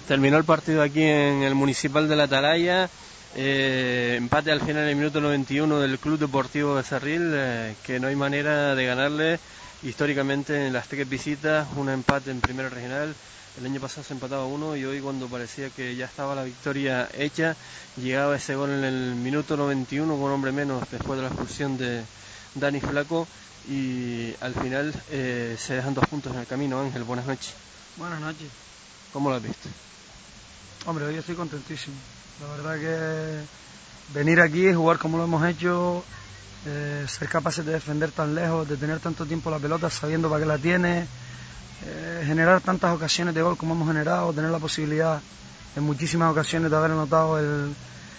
Terminó el partido aquí en el Municipal de la Atalaya, empate al final en el minuto 91 del Club Deportivo Becerril, que no hay manera de ganarle históricamente en las tres visitas, un empate en Primera Regional. El año pasado se empataba 1 y hoy, cuando parecía que ya estaba la victoria hecha, llegaba ese gol en el minuto 91 con un hombre menos después de la expulsión de Dani Flaco, y al final se dejan 2 puntos en el camino. Ángel, buenas noches. Buenas noches. ¿Cómo lo has visto? Hombre, hoy estoy contentísimo. La verdad que venir aquí y jugar como lo hemos hecho, ser capaces de defender tan lejos, de tener tanto tiempo la pelota sabiendo para qué la tiene, generar tantas ocasiones de gol como hemos generado, tener la posibilidad en muchísimas ocasiones de haber anotado el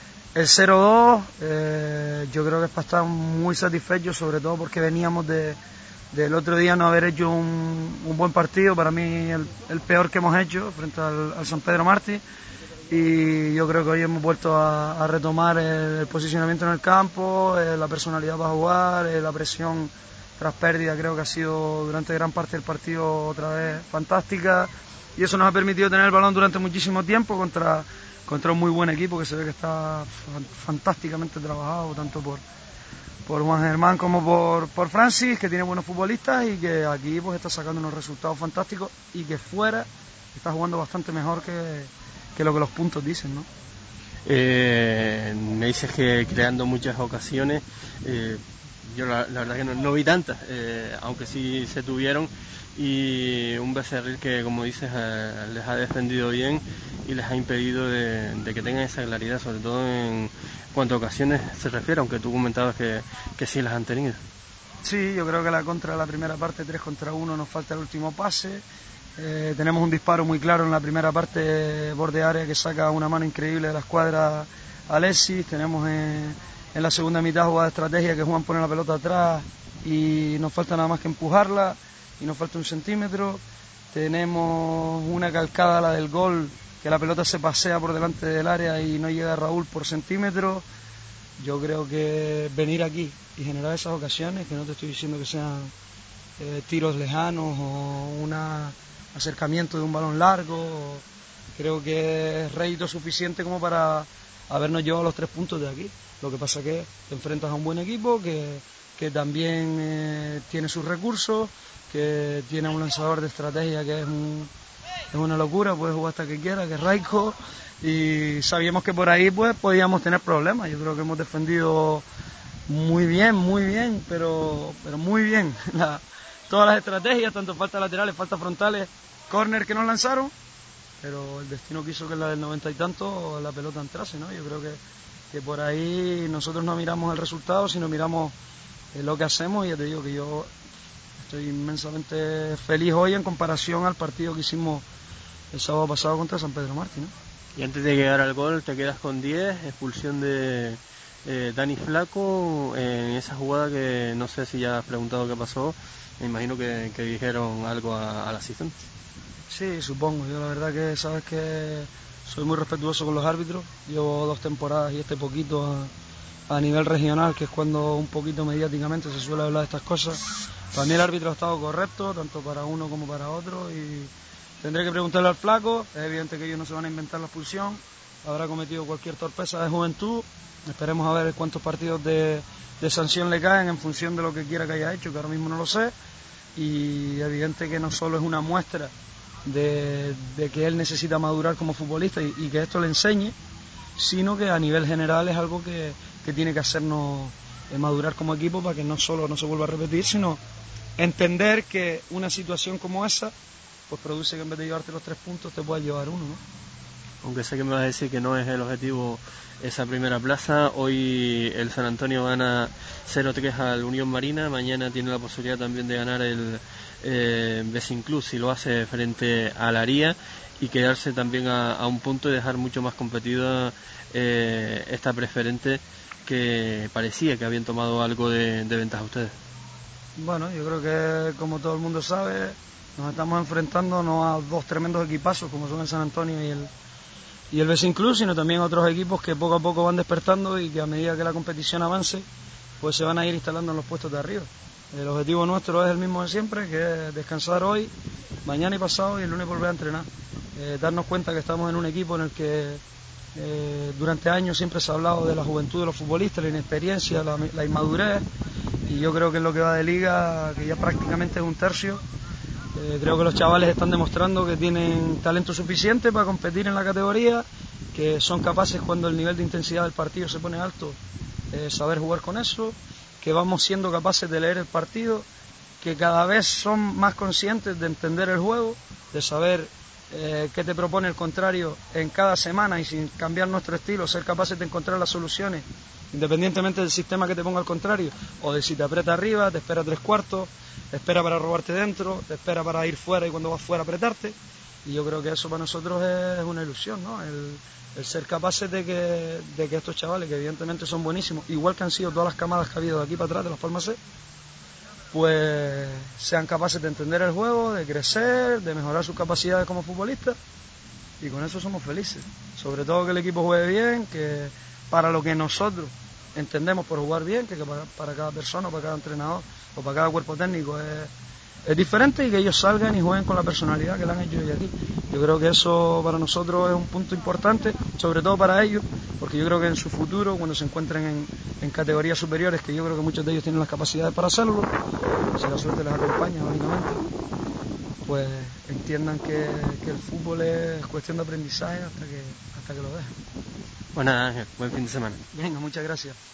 0-2, yo creo que es para estar muy satisfechos, sobre todo porque veníamos del otro día no haber hecho un buen partido, para mí el peor que hemos hecho frente al San Pedro Martí, y yo creo que hoy hemos vuelto a retomar el posicionamiento en el campo, la personalidad para jugar, la presión tras pérdida. Creo que ha sido durante gran parte del partido otra vez fantástica, y eso nos ha permitido tener el balón durante muchísimo tiempo contra un muy buen equipo que se ve que está fantásticamente trabajado, tanto por Juan Germán como por Francis, que tiene buenos futbolistas y que aquí pues está sacando unos resultados fantásticos, y que fuera está jugando bastante mejor que lo que los puntos dicen, ¿no? Me dices que creando muchas ocasiones, yo la verdad que no vi tantas, aunque sí se tuvieron, y un Becerril que, como dices, les ha defendido bien y les ha impedido de que tengan esa claridad, sobre todo en cuanto a ocasiones se refiere, aunque tú comentabas que sí las han tenido. Sí, yo creo que la contra de la primera parte, 3 contra 1, nos falta el último pase. Tenemos un disparo muy claro en la primera parte, borde área, que saca una mano increíble de la escuadra Alexis. Tenemos en la segunda mitad jugada de estrategia, que Juan pone la pelota atrás y nos falta nada más que empujarla, y nos falta 1 centímetro. Tenemos una calcada, la del gol, que la pelota se pasea por delante del área y no llega a Raúl por centímetro. Yo creo que venir aquí y generar esas ocasiones, que no te estoy diciendo que sean tiros lejanos o un acercamiento de un balón largo, creo que es rédito suficiente como para habernos llevado los 3 puntos de aquí. Lo que pasa es que te enfrentas a un buen equipo que también tiene sus recursos, que tiene un lanzador de estrategia que es una locura, puede jugar hasta que quiera, que es Raico, y sabíamos que por ahí pues podíamos tener problemas. Yo creo que hemos defendido muy bien, pero muy bien todas las estrategias, tanto faltas laterales, faltas frontales, córner que nos lanzaron, pero el destino quiso que en la del 90 y tanto la pelota entrase, ¿no? Yo creo que por ahí nosotros no miramos el resultado, sino miramos lo que hacemos, y ya te digo que yo estoy inmensamente feliz hoy en comparación al partido que hicimos el sábado pasado contra San Pedro Martí, ¿no? Y antes de llegar al gol te quedas con 10, expulsión de Dani Flaco en esa jugada que no sé si ya has preguntado qué pasó. Me imagino que dijeron algo al asistente. Sí, supongo. Yo la verdad que sabes que soy muy respetuoso con los árbitros. Llevo 2 temporadas y poquito a nivel regional, que es cuando un poquito mediáticamente se suele hablar de estas cosas. Para mí el árbitro ha estado correcto, tanto para uno como para otro, y tendré que preguntarle al flaco. Es evidente que ellos no se van a inventar la expulsión, habrá cometido cualquier torpeza de juventud. Esperemos a ver cuántos partidos de sanción le caen en función de lo que quiera que haya hecho, que ahora mismo no lo sé, y evidente que no solo es una muestra de que él necesita madurar como futbolista y que esto le enseñe, sino que a nivel general es algo que tiene que hacernos madurar como equipo, para que no solo no se vuelva a repetir, sino entender que una situación como esa pues produce que en vez de llevarte los 3 puntos te pueda llevar 1, ¿no? Aunque sé que me vas a decir que no es el objetivo esa primera plaza. Hoy el San Antonio gana 0-3 al Unión Marina, mañana tiene la posibilidad también de ganar el Besinclús si lo hace frente al Aría, y quedarse también a un punto y dejar mucho más competida esta preferente, que parecía que habían tomado algo de ventaja ustedes. Bueno, yo creo que, como todo el mundo sabe, nos estamos enfrentando no a 2 tremendos equipazos como son el San Antonio y el Besinclús, sino también a otros equipos que poco a poco van despertando y que a medida que la competición avance pues se van a ir instalando en los puestos de arriba. El objetivo nuestro es el mismo de siempre, que es descansar hoy, mañana y pasado, y el lunes volver a entrenar. darnos cuenta que estamos en un equipo en el que durante años siempre se ha hablado de la juventud de los futbolistas, la inexperiencia, la inmadurez, y yo creo que en lo que va de liga, que ya prácticamente es un tercio, creo que los chavales están demostrando que tienen talento suficiente para competir en la categoría, que son capaces, cuando el nivel de intensidad del partido se pone alto, saber jugar con eso, que vamos siendo capaces de leer el partido, que cada vez son más conscientes de entender el juego, de saber qué te propone el contrario en cada semana, y sin cambiar nuestro estilo, ser capaces de encontrar las soluciones independientemente del sistema que te ponga el contrario, o de si te aprieta arriba, te espera 3/4, te espera para robarte dentro, te espera para ir fuera y cuando vas fuera apretarte. Y yo creo que eso para nosotros es una ilusión, ¿no? El ser capaces de que estos chavales, que evidentemente son buenísimos, igual que han sido todas las camadas que ha habido de aquí para atrás de Las Palmas C, pues sean capaces de entender el juego, de crecer, de mejorar sus capacidades como futbolistas, y con eso somos felices. Sobre todo que el equipo juegue bien, que para lo que nosotros entendemos por jugar bien, que para cada persona, para cada entrenador o para cada cuerpo técnico es diferente, y que ellos salgan y jueguen con la personalidad que le han hecho hoy aquí. Yo creo que eso para nosotros es un punto importante, sobre todo para ellos, porque yo creo que en su futuro, cuando se encuentren en categorías superiores, que yo creo que muchos de ellos tienen las capacidades para hacerlo, si la suerte les acompaña, lógicamente, pues entiendan que el fútbol es cuestión de aprendizaje hasta que lo dejen. Bueno, Ángel, buen fin de semana. Venga, muchas gracias.